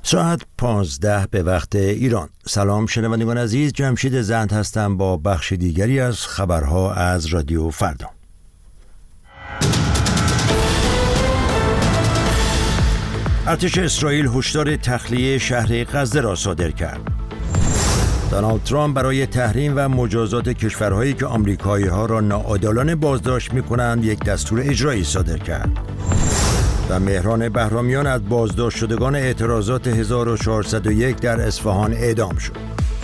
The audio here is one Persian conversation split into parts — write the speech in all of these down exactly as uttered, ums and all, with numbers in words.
ساعت پانزده به وقت ایران. سلام شنوندگان عزیز، جمشید زند هستم با بخش دیگری از خبرها از رادیو فردا. ارتش اسرائیل هشدار تخلیه شهر غزه را صادر کرد. دونالد ترامپ برای تحریم و مجازات کشورهایی که آمریکایی‌ها را ناعادلانه بازداشت می‌کنند یک دستور اجرایی صادر کرد. و مهران بهرامیان از بازداشت شدگان اعتراضات هزار و چهارصد و یک در اصفهان اعدام شد.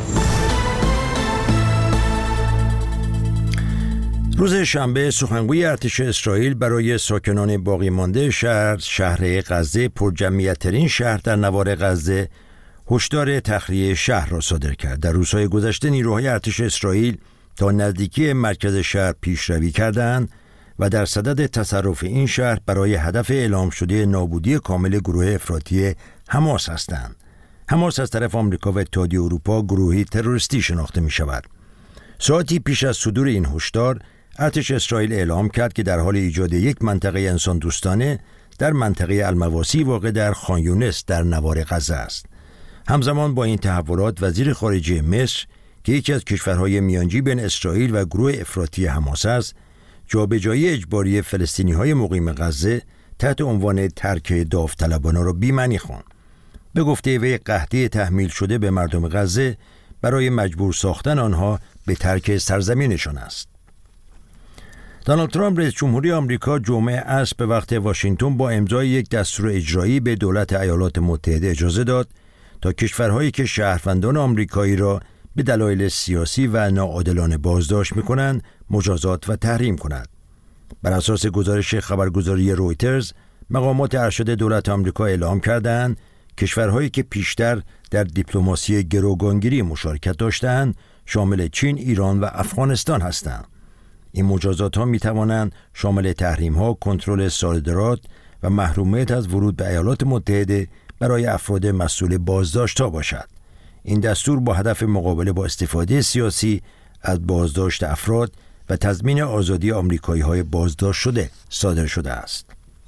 روز شنبه سخنگوی ارتش اسرائیل برای ساکنان باقی مانده شهر شهر غزه، پرجمعیت‌ترین شهر در نوار غزه، هشدار تخلیه شهر را صادر کرد. در روزهای گذشته نیروهای ارتش اسرائیل تا نزدیکی مرکز شهر پیشروی کردند و در صدد تصرف این شهر برای هدف اعلام شده نابودی کامل گروه افراطی حماس هستند. حماس از طرف آمریکا و اتحادیه اروپا گروهی تروریستی شناخته می شود. ساعتی پیش از صدور این هشدار، ارتش اسرائیل اعلام کرد که در حال ایجاد یک منطقه انسان دوستانه در منطقه المواسی واقع در خان یونس در نوار غزه است. همزمان با این تحولات، وزیر خارجه مصر که یکی از کشورهای میانجی بین اسرائیل و گروه افراطی حماس است، جابجایی اجباری فلسطینی‌های مقیم غزه تحت عنوان ترک داوطلبانه را بی‌معنی خواند. به گفته وی قحطی تحمیل شده به مردم غزه برای مجبور ساختن آنها به ترک سرزمینشان است. دونالد ترامپ رئیس جمهوری آمریکا جمعه عصر به وقت واشنگتن با امضای یک دستور اجرایی به دولت ایالات متحده اجازه داد تا کشورهایی که شهروندان آمریکایی را به دلایل سیاسی و ناعادلانه بازداشت می‌کنند مجازات و تحریم کند. بر اساس گزارش خبرگزاری رویترز، مقامات ارشد دولت آمریکا اعلام کردند کشورهایی که پیشتر در دیپلماسی گروگانگیری مشارکت داشتند شامل چین، ایران و افغانستان هستند. این مجازات ها می توانند شامل تحریم ها، کنترل صادرات و محرومیت از ورود به ایالات متحده برای افراد مسئول بازداشت ها باشد. این دستور با هدف مقابله با استفاده سیاسی از بازداشت افراد و تضمین آزادی آمریکایی های بازداشت شده صادر شده است.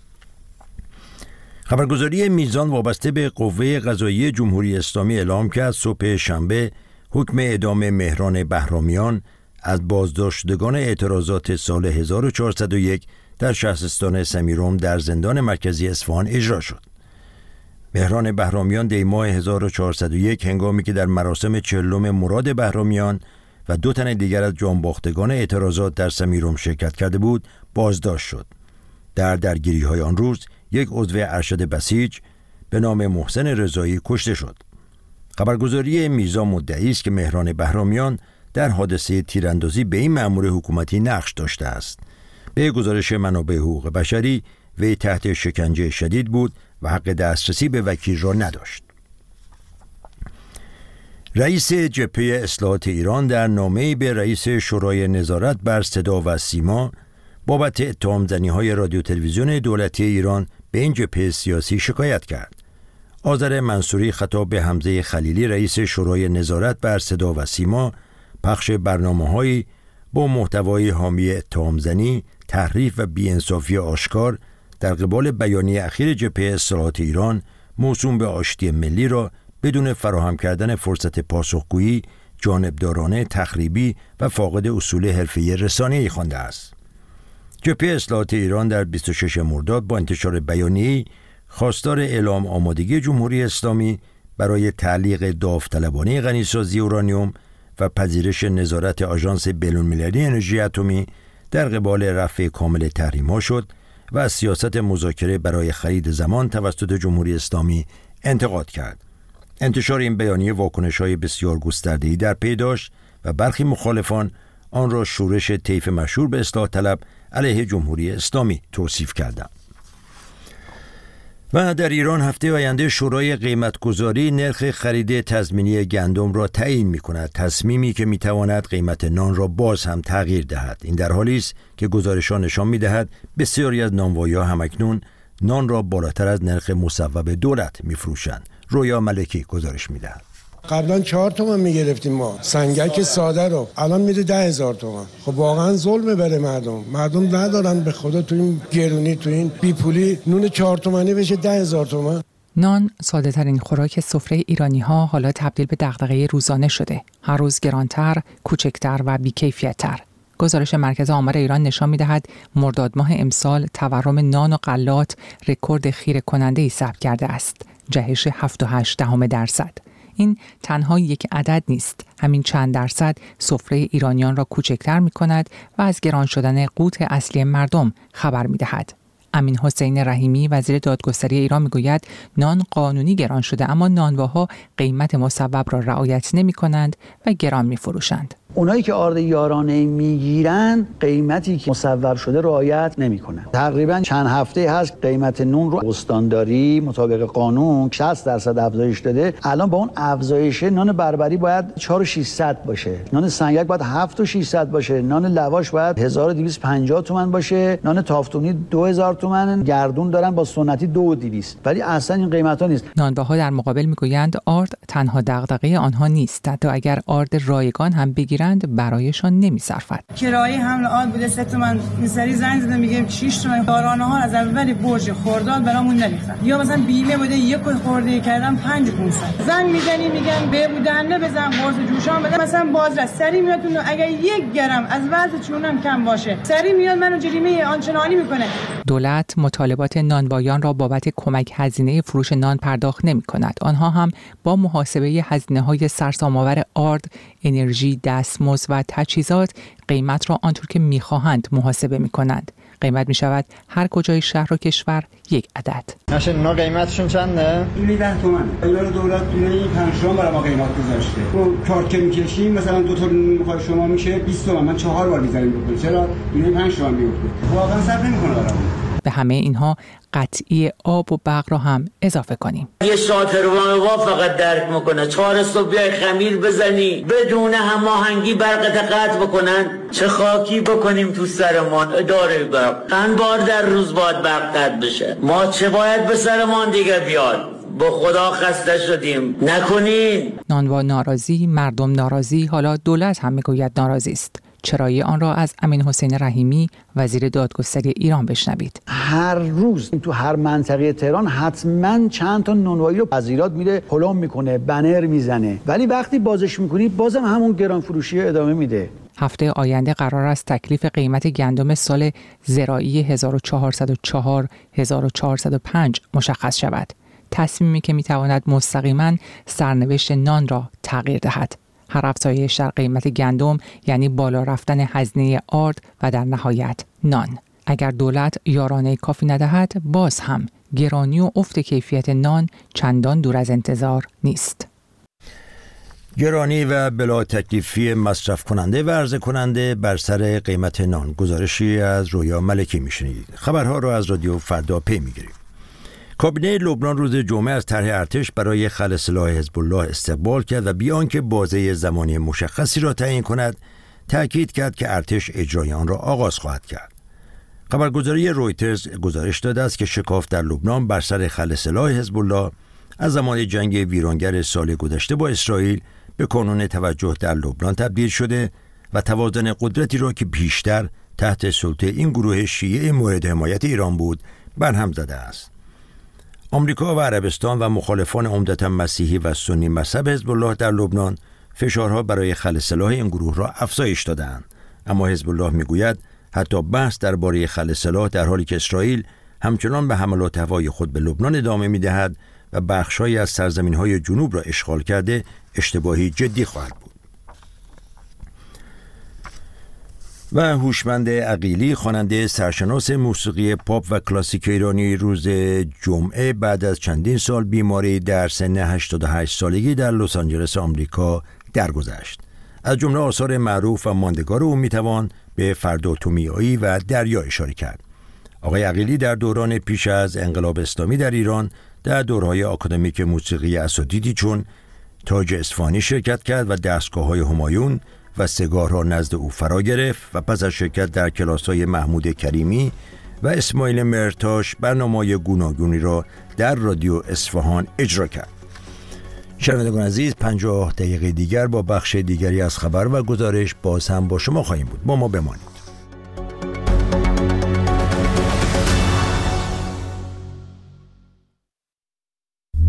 خبرگزاری میزان وابسته به قوه قضاییه جمهوری اسلامی اعلام کرد صبح شنبه حکم اعدام مهران بهرامیان از بازداشت شدگان اعتراضات سال هزار و چهارصد و یک در شهرستان سمیرم در زندان مرکزی اصفهان اجرا شد. مهران بهرامیان دی ماه هزار و چهارصد و یک هنگامی که در مراسم چهلم مراد بهرامیان و دو تن دیگر از جانباختگان اعتراضات در سمیرم شرکت کرده بود بازداشت شد. در درگیری‌های آن روز یک عضو ارشد بسیج به نام محسن رضایی کشته شد. خبرگزاری میزان مدعی است که مهران بهرامیان در حادثه تیراندازی به این مأمور حکومتی نقش داشته است. به گزارش منابع حقوق بشری، وی تحت شکنجه شدید بود و حق دسترسی به وکیل را نداشت. رئیس جبهه اصلاحات ایران در نامه‌ای به رئیس شورای نظارت بر صدا و سیما بابت اتهام‌زنی‌های رادیو تلویزیون دولتی ایران به این جبهه سیاسی شکایت کرد. آذر منصوری خطاب به حمزه خلیلی رئیس شورای نظارت بر صدا و سیما پخش برنامه‌هایی با محتوای حامی اتهام‌زنی، تحریف و بی‌انصافی آشکار در قبال بیانیه اخیر جبهه اصلاحات ایران موسوم به آشتی ملی را بدون فراهم کردن فرصت پاسخگویی، جانبدارانه، تخریبی و فاقد اصول حرفه‌ای رسانه‌ای خوانده است. جبهه اصلاحات ایران در بیست و ششم مرداد با انتشار بیانیه‌ای خواستار اعلام آمادگی جمهوری اسلامی برای تعلیق داوطلبانه غنیسازی اورانیوم و پذیرش نظارت آژانس بین‌المللی انرژی اتمی در قبال رفع کامل تحریم‌ها شد و از سیاست مذاکره برای خرید زمان توسط جمهوری اسلامی انتقاد کرد. انتشار این بیانیه واکنش‌های بسیار گسترده‌ای در پی داشت و برخی مخالفان آن را شورش طیف مشهور به اصلاح طلب علیه جمهوری اسلامی توصیف کردند. و در ایران هفته آینده شورای قیمتگذاری نرخ خرید تضمینی گندم را تعیین می‌کند، تصمیمی که می‌تواند قیمت نان را باز هم تغییر دهد. این در حالی است که گزارش‌ها نشان می‌دهد بسیاری از نانوایی‌ها همکنون نان را بالاتر از نرخ مصوب دولت می‌فروشند. رویا ملکی گزارش می‌دهد. قبلا چهار تومن میگرفتیم ما سنگک ساده رو، الان میره ده هزار تومن. خب واقعا ظلمه بره مردم. مردم ندارن به خدا تو این گرونی، تو این بیپولی نون چهار تومنی بشه ده هزار تومن. نان ساده ترین خوراک سفره ایرانی ها حالا تبدیل به دغدغه روزانه شده. هر روز گرانتر، کوچکتر و بی‌کیفیت‌تر. گزارش مرکز آمار ایران نشان می‌دهد مرداد ماه امسال تورم نان و غلات رکورد خیره کننده‌ای ثبت کرده است. جهش هفت و هشت دهم درصد. این تنها یک عدد نیست. همین چند درصد سفره ایرانیان را کوچکتر می‌کند و از گران شدن قوت اصلی مردم خبر می‌دهد. امین حسین رحیمی وزیر دادگستری ایران میگوید نان قانونی گران شده، اما نانواها قیمت مصوب را رعایت نمی‌کنند و گران می‌فروشند. اونایی که آرد یارانه میگیرن قیمتی که مصوب شده رعایت نمیکنن. تقریبا چند هفته هست قیمت نون رو استانداری مطابق قانون شصت درصد افزایش داده. الان با اون افزایش نان بربری باید چهار و ششصد باشه، نان سنگک باید هفت و ششصد باشه، نان لواش باید هزار و دویست و پنجاه تومان باشه، نان تافتونی دو هزار تومان، گردون دارن با سنتی دو و دویست. ولی اصلا این قیمتا نیست. نانواها در مقابل میگویند آرد تنها دغدغه آنها نیست، حتی اگر آرد رایگان هم بگیرند برایشان نمی‌صرفد. کرایه حمل آرد بوده سه تومن، این سری زنگ زدم میگه شش تومن. کارانه ها از اول برج خرداد برامون نریختن. یا مثلا بیمه بوده یک خورده کردم پنج و پانصد. زنگ میزنی میگن به بودنه بزن قرص جوشان بده. مثلا بازرس سری میاد اگر یک گرم از وزن چونم کم باشه سری میاد منو جریمه آنچنانی میکنه. دولت مطالبات نانوایان را بابت کمک هزینه فروش نان پرداخت نمی‌کند. آنها هم با محاسبه هزینه‌های سرسام‌آور آرد، انرژی، دستمزد و تجهیزات قیمت را آنطور که می‌خواهند محاسبه می‌کنند. قیمت می‌شود هر کجای شهر و کشور یک عدد. نشه اونا قیمتشون چنده؟ این ده تومنه. اینا رو دولت این پنج تومن برای ما قیمت گذاشته. تو کارت که می‌کشیم مثلا دو تا می‌خوای شما میشه بیست تومن. من چهار بار می‌ذارم بکنم. چرا؟ این پنج تومن می‌افتاد. واقعا صرف نمی‌کنه برامون. به همه اینها قطعی آب و برق را هم اضافه کنیم. یه شاتروان فقط درک میکنه. چهار صبح بیای خمیر بزنی بدون هماهنگی برقت قطع بکنن، چه خاکی بکنیم تو سرمان اداره برق. چند بار در روز باید برق قطع بشه. ما چه باید به سرمان دیگه بیاد؟ با خدا خسته شدیم. نکنین. نانوا ناراضی، مردم ناراضی، حالا دولت هم میگوید ناراضی است. چرایی آن را از امین حسین رحیمی وزیر دادگستری ایران بشنوید. هر روز تو هر منطقه تهران حتما چند تا نانوایی رو پذیرات میره پلم میکنه، بنر میزنه، ولی وقتی بازش میکنی بازم همون گران فروشی ادامه میده. هفته آینده قرار است تکلیف قیمت گندم سال زراعی هزار و چهارصد و چهار هزار و چهارصد و پنج مشخص شود. تصمیمی که میتواند مستقیما سرنوشت نان را تغییر دهد. هر افزایش در قیمت گندم یعنی بالا رفتن هزینه آرد و در نهایت نان. اگر دولت یارانه کافی ندهد، باز هم گرانی و افت کیفیت نان چندان دور از انتظار نیست. گرانی و بلا تکلیفی مصرف کننده و عرضه کننده بر سر قیمت نان. گزارشی از رویا ملکی میشنید. خبرها را از رادیو فردا پی میگیریم. کابینه لبنان روز جمعه از طرح ارتش برای خلع سلاح حزب الله استقبال کرد و بیان که بازه زمانی مشخصی را تعیین کند تأکید کرد که ارتش اجرای آن را آغاز خواهد کرد. خبرگزاری رویترز گزارش داده است که شکاف در لبنان بر سر خلع سلاح حزب الله از زمان جنگ ویرانگر سال گذشته با اسرائیل به کانون توجه در لبنان تبدیل شده و توازن قدرتی را که بیشتر تحت سلطه این گروه شیعه مورد حمایت ایران بود برهم زده است. آمریکا و عربستان و مخالفان عمدتاً مسیحی و سنی مذهب حزب الله در لبنان فشارها برای خلع سلاح این گروه را افزایش دادند، اما حزب الله میگوید حتی بحث درباره خلع سلاح در حالی که اسرائیل همچنان به حملات هوایی خود به لبنان ادامه میدهد و بخش‌هایی از سرزمین‌های جنوب را اشغال کرده اشتباهی جدی خواهد بود. و هوشمند عقیلی خواننده سرشناس موسیقی پاپ و کلاسیک ایرانی روز جمعه بعد از چندین سال بیماری در سن هشتاد و هشت سالگی در لس آنجلس آمریکا درگذشت. از جمله آثار معروف و ماندگار او میتوان به فردا تومیایی و دریا اشاره کرد. آقای عقیلی در دوران پیش از انقلاب اسلامی در ایران در دورهای آکادمیک موسیقی اساتیدی چون تاج اصفهانی شرکت کرد و دستگاه‌های همایون و سگارها نزد او فرا گرفت و پس از شرکت در کلاس‌های محمود کریمی و اسماعیل مرتاش برنامه‌های گوناگونی را در رادیو اصفهان اجرا کرد. شنوندگان عزیز، پنجاه دقیقه دیگر با بخش دیگری از خبر و گزارش باز هم با شما خواهیم بود. با ما بمانید.